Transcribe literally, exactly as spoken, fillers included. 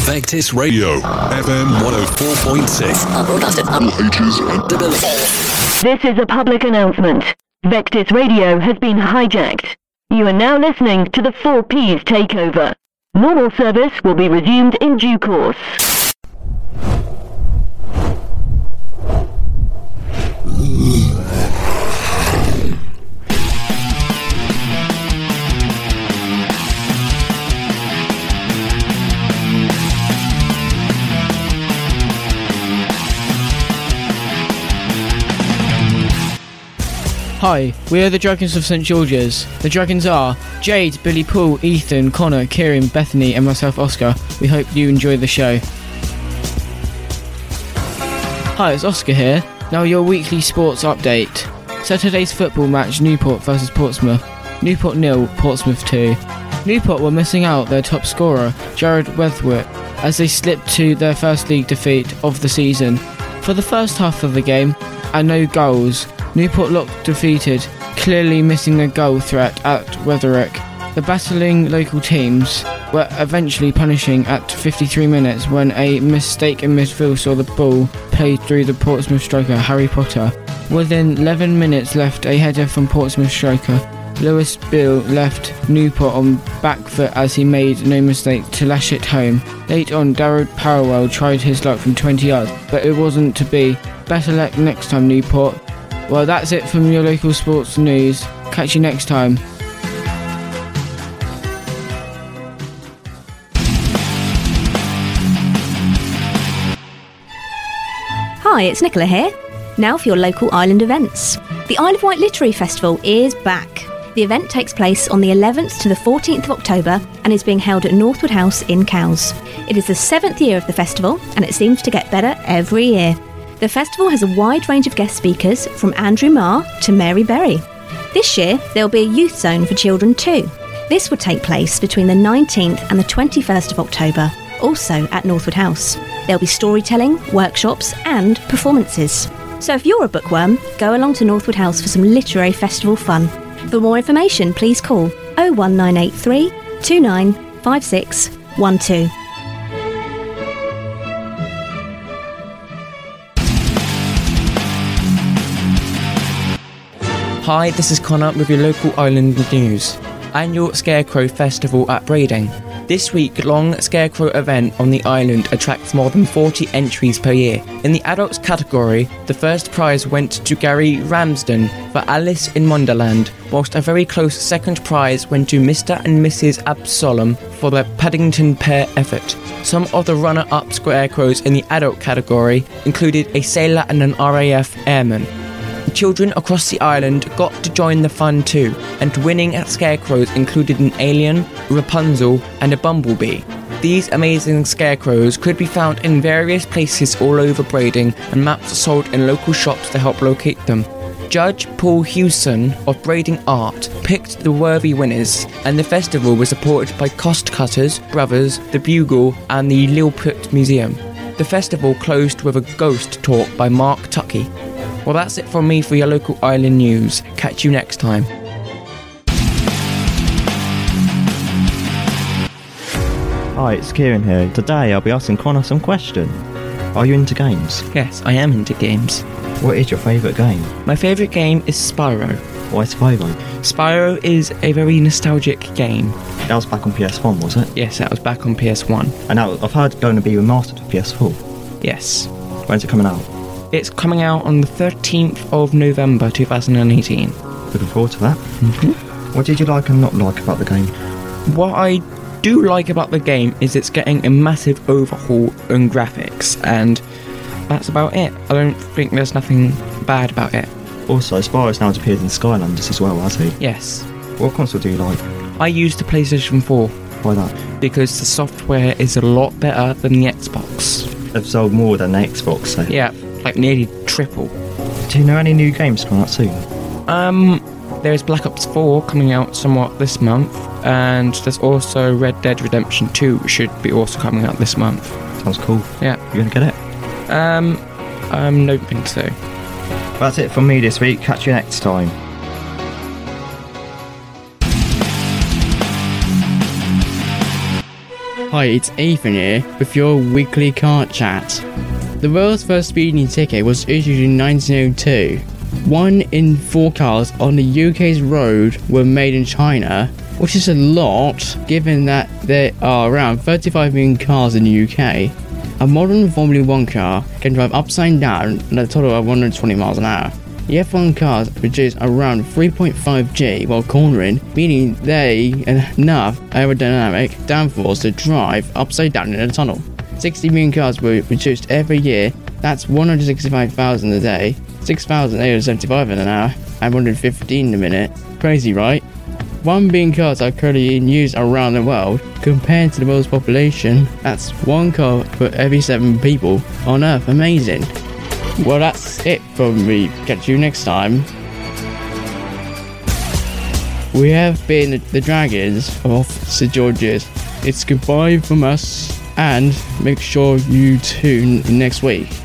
Vectis Radio, F M one oh four point six. Broadcasted all ages and ability. This is a public announcement. Vectis Radio has been hijacked. You are now listening to the four P's takeover. Normal service will be resumed in due course. Hi, we are the Dragons of Saint George's. The Dragons are Jade, Billy, Paul, Ethan, Connor, Kieran, Bethany and myself Oscar. We hope you enjoy the show. Hi, it's Oscar here. Now your weekly sports update. Saturday's football match, Newport versus Portsmouth. Newport nil, Portsmouth two. Newport were missing out their top scorer, Jared Wethwaite, as they slipped to their first league defeat of the season. For the first half of the game, and no goals, Newport looked defeated, clearly missing a goal threat at Wetherick. The battling local teams were eventually punishing at fifty-three minutes when a mistake in midfield saw the ball played through the Portsmouth striker Harry Potter. Within eleven minutes left a header from Portsmouth striker Lewis Beale left Newport on back foot as he made no mistake to lash it home. Late on, Darrell Parwell tried his luck from twenty yards, but it wasn't to be. Better luck next time, Newport. Well, that's it from your local sports news. Catch you next time. Hi, it's Nicola here. Now for your local island events. The Isle of Wight Literary Festival is back. The event takes place on the eleventh to the fourteenth of October and is being held at Northwood House in Cowes. It is the seventh year of the festival and it seems to get better every year. The festival has a wide range of guest speakers, from Andrew Marr to Mary Berry. This year, there will be a youth zone for children too. This will take place between the nineteenth and the twenty-first of October, also at Northwood House. There will be storytelling, workshops and performances. So if you're a bookworm, go along to Northwood House for some literary festival fun. For more information, please call oh one nine eight three, two nine five six one two. Hi, this is Connor with your local island news. Annual Scarecrow Festival at Brading. This week-long Scarecrow event on the island attracts more than forty entries per year. In the adults category, the first prize went to Gary Ramsden for Alice in Wonderland, whilst a very close second prize went to Mister and Missus Absalom for the Paddington Pear effort. Some of the runner-up Scarecrows in the adult category included a sailor and an R A F airman. Children across the island got to join the fun too, and winning at Scarecrows included an alien, Rapunzel and a bumblebee. These amazing scarecrows could be found in various places all over Brading, and maps are sold in local shops to help locate them. Judge Paul Hewson of Brading Art picked the worthy winners, and the festival was supported by Cost Cutters Brothers, the Bugle and the Lilliput Museum. The festival closed with a ghost talk by Mark Tuckey. Well, that's it from me for your local island news. Catch you next time. Hi, it's Kieran here. Today I'll be asking Connor some questions. Are you into games? Yes, I am into games. What is your favourite game? My favourite game is Spyro. Why Spyro? Spyro is a very nostalgic game. That was back on P S one, was it? Yes, that was back on P S one. And now I've heard it's going to be remastered for P S four. Yes. When's it coming out? It's coming out on the thirteenth of November two thousand eighteen. Looking forward to that. Mm-hmm. What did you like and not like about the game? What I do like about the game is it's getting a massive overhaul in graphics, and that's about it. I don't think there's nothing bad about it. Also, Spyro's now appeared in Skylanders as well, has he? Yes. What console do you like? I use the PlayStation four. Why that? Because the software is a lot better than the Xbox. They've sold more than the Xbox, so... Yeah, like nearly triple. Do you know any new games coming out soon? Um, there's Black Ops four coming out somewhat this month, and there's also Red Dead Redemption two should be also coming out this month. Sounds cool. Yeah. You gonna get it? Um, I um, don't think so. That's it from me this week. Catch you next time. Hi, it's Ethan here with your weekly car chat. The world's first speeding ticket was issued in nineteen oh two. One in four cars on the U K's road were made in China, which is a lot given that there are around thirty-five million cars in the U K. A modern Formula One car can drive upside down at a total of one hundred twenty miles an hour. The F one cars produce around three point five G while cornering, meaning they have enough aerodynamic downforce to drive upside down in a tunnel. sixty million cars were produced every year, that's one hundred sixty-five thousand a day, six thousand eight hundred seventy-five in an hour, and one hundred fifteen a minute. Crazy, right? one billion cars are currently in use around the world. Compared to the world's population, that's one car for every seven people on Earth. Amazing. Well, that's it from me. Catch you next time. We have been the Dragons of Saint George's. It's goodbye from us, and make sure you tune in next week.